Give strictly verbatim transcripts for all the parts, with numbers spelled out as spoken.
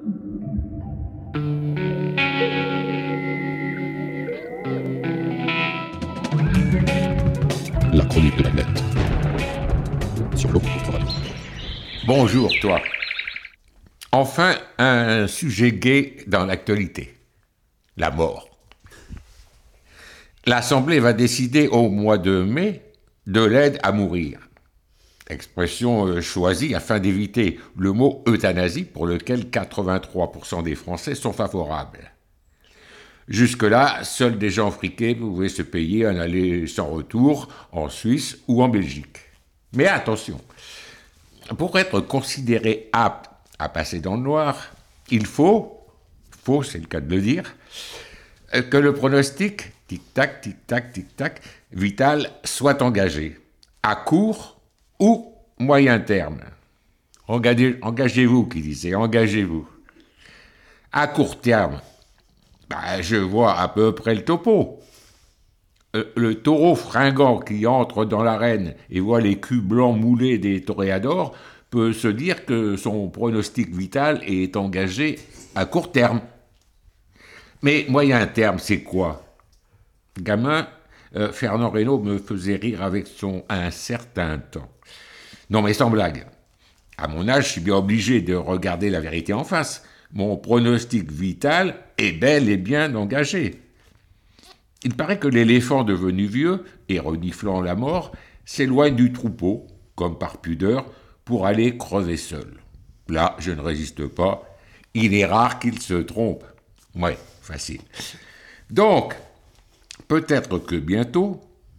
La chronique de la nette. Sur l'eau. Bonjour, toi. Enfin, un sujet gai dans l'actualité. La mort. L'Assemblée va décider au mois de mai de l'aide à mourir. Expression choisie afin d'éviter le mot euthanasie pour lequel quatre-vingt-trois pour cent des Français sont favorables. Jusque-là, seuls des gens friqués pouvaient se payer un aller sans retour en Suisse ou en Belgique. Mais attention, pour être considéré apte à passer dans le noir, il faut, faut c'est le cas de le dire, que le pronostic, tic-tac, tic-tac, tic-tac, vital soit engagé, à court ou moyen terme. Engagez, engagez-vous, qui disait, engagez-vous. À court terme, ben, je vois à peu près le topo. Euh, le taureau fringant qui entre dans l'arène et voit les culs blancs moulés des toréadors peut se dire que son pronostic vital est engagé à court terme. Mais moyen terme, c'est quoi? Gamin, euh, Fernand Reynaud me faisait rire avec son « un certain temps ». Non mais sans blague. À mon âge, je suis bien obligé de regarder la vérité en face. Mon pronostic vital est bel et bien engagé. Il paraît que l'éléphant devenu vieux et reniflant la mort s'éloigne du troupeau, comme par pudeur, pour aller crever seul. Là, je ne résiste pas. Il est rare qu'il se trompe. Ouais, facile. Donc, peut-être que bientôt,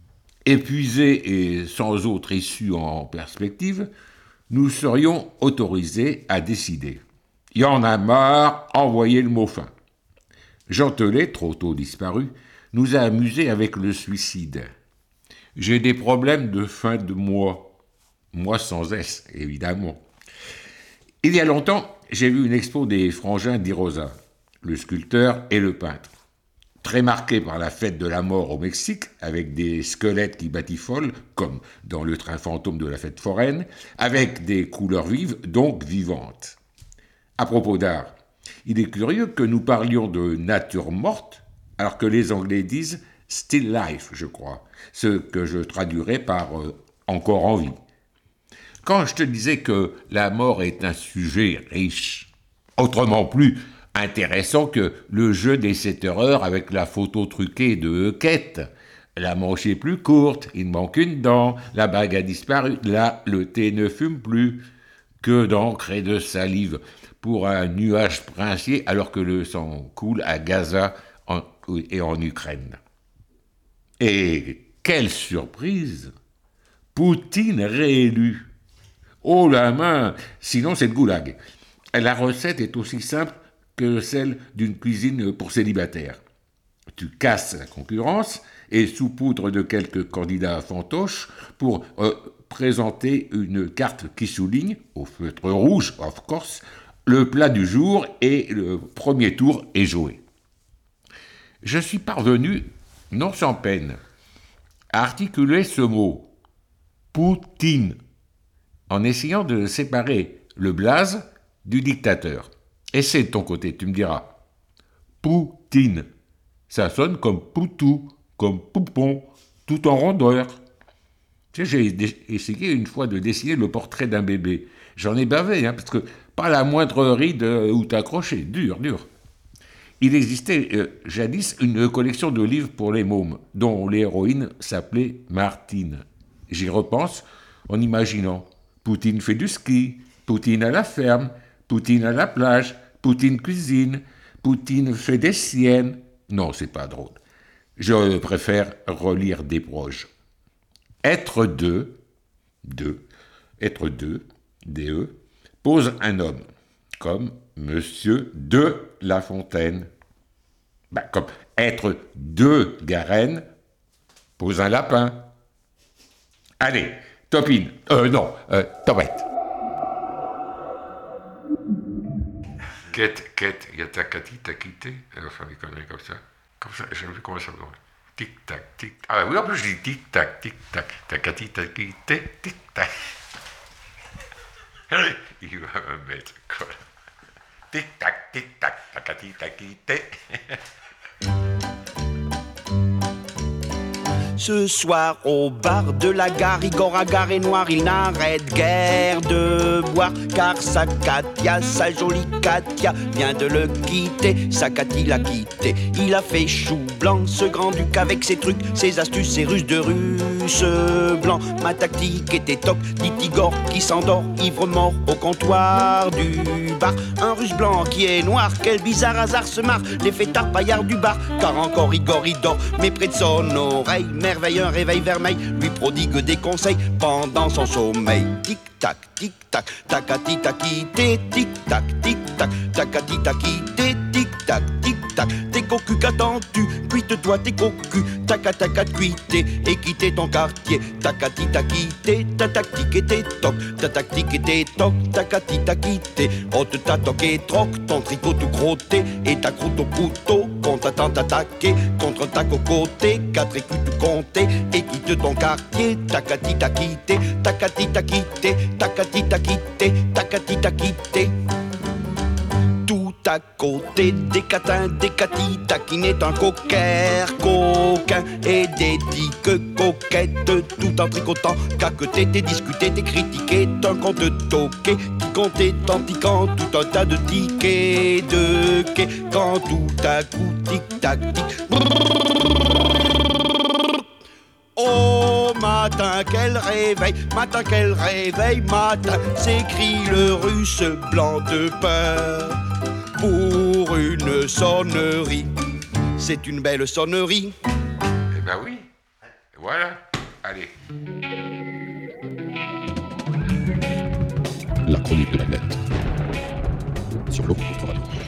épuisés et sans autre issue en perspective, nous serions autorisés à décider. Il y en a marre, envoyez le mot fin. Jean Telet, trop tôt disparu, nous a amusés avec le suicide. J'ai des problèmes de fin de mois. Moi sans S, évidemment. Il y a longtemps, j'ai vu une expo des frangins d'Irosa, le sculpteur et le peintre. Très marqué par la fête de la mort au Mexique, avec des squelettes qui batifolent, comme dans le train fantôme de la fête foraine, avec des couleurs vives, donc vivantes. À propos d'art, il est curieux que nous parlions de nature morte, alors que les Anglais disent « still life », je crois, ce que je traduirais par euh, « encore en vie ». Quand je te disais que la mort est un sujet riche, autrement plus intéressant que le jeu des sept heures avec la photo truquée de Quête, la manche est plus courte, il manque une dent, la bague a disparu, là le thé ne fume plus, que d'encre et de salive pour un nuage princier alors que le sang coule à Gaza en, et en Ukraine. Et quelle surprise! Poutine réélu. Oh la main! Sinon c'est le goulag. La recette est aussi simple que celle d'une cuisine pour célibataires. Tu casses la concurrence et saupoudres de quelques candidats fantoches pour euh, présenter une carte qui souligne, au feutre rouge, of course, le plat du jour et le premier tour est joué. Je suis parvenu, non sans peine, à articuler ce mot « Poutine » en essayant de séparer le blaze du dictateur. Essaie de ton côté, tu me diras. Poutine. Ça sonne comme poutou, comme poupon, tout en rondeur. Tu sais, j'ai dé- essayé une fois de dessiner le portrait d'un bébé. J'en ai bavé, hein, parce que pas la moindre ride euh, où t'accrocher. Dur, dur. Il existait euh, jadis une collection de livres pour les mômes, dont l'héroïne s'appelait Martine. J'y repense en imaginant. Poutine fait du ski, Poutine à la ferme, Poutine à la plage, Poutine cuisine, Poutine fait des siennes. Non, c'est pas drôle. Je préfère relire des proches. Être deux, deux, être deux, D E, pose un homme, comme Monsieur de La Fontaine. Ben, comme être deux Garenne, pose un lapin. Allez, Topine, euh, non, euh, Topette. Quête, quête, il y a ta Cathy, t'as quitté, enfin des conneries comme ça. Comme ça, je sais plus comment ça va. Tic-tac, tic. Ah oui, en plus je dis tic-tac, tic-tac. Ta Cathy, t'as quitté, tic-tac. Il va me mettre, quoi. tic-tac, tic-tac, tacati-taquité. Ce soir au bar de la gare, Igor Agar est noir, il n'arrête guère de boire. Car sa Katia, sa jolie Katia, vient de le quitter, sa Katy l'a quitté. Il a fait chou blanc, ce grand-duc avec ses trucs, ses astuces, ses ruses de russe blanc. Ma tactique était toc, dit Igor qui s'endort, ivre mort au comptoir du bar. Un russe blanc qui est noir, quel bizarre hasard se marre, les fêtards paillards du bar. Car encore Igor il dort, mais près de son oreille, merveille, un réveil vermeil lui prodigue des conseils pendant son sommeil. Tic-tac, tic-tac, tacati-taquité, tic-tac, tic-tac, tacati-taquité, tic-tac, tic-tac. T'es cocu, qu'attends-tu? Cuite-toi tes cocus, taca-taca de cuiter et quitter ton quartier. Tacati-taquité, ta tactique et tes tocs, ta tactique et tes tocs, tacati-taquité. Ôte ta toque et troque, ton tricot tout crotté et ta croûte au couteau qu'on t'attend t'attaquer contre ta cocoté, quatre écus tout compté et quitte ton quartier. Tacati-taquité, tacati-taquité, tacati-taquité, tacati-taquité. Tout à côté des catins, des catis, taquinait un coquère, coquin et des tiques coquettes, tout en tricotant, caqueté, t'es discuté, t'es critiqué, d'un conte toqué, qui comptait en tiquant tout un tas de tickets de quai, quand tout à coup, tic-tac, tic, oh matin, quel réveil, matin, quel réveil, matin, s'écrie le russe blanc de peur. Pour une sonnerie, c'est une belle sonnerie. Eh ben oui, voilà, allez. La chronique de la bête. Sur l'eau,